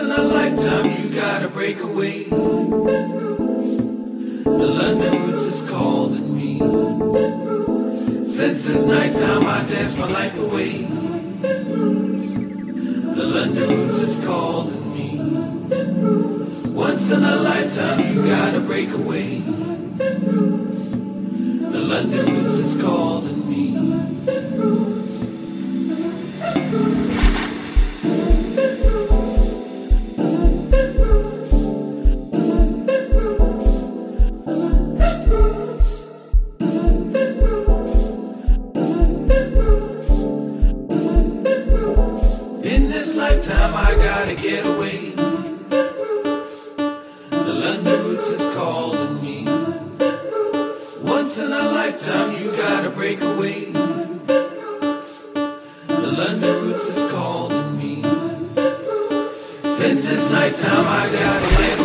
in a lifetime, you gotta break away. The London roots is calling me. Since it's nighttime, I dance my life away. The London roots is calling me. Once in a lifetime, you gotta break away. The London roots is calling me. In this lifetime, I gotta get away. The London roots is calling me. Once in a lifetime, you gotta break away. The London roots is calling me. Since it's nighttime, I gotta get away.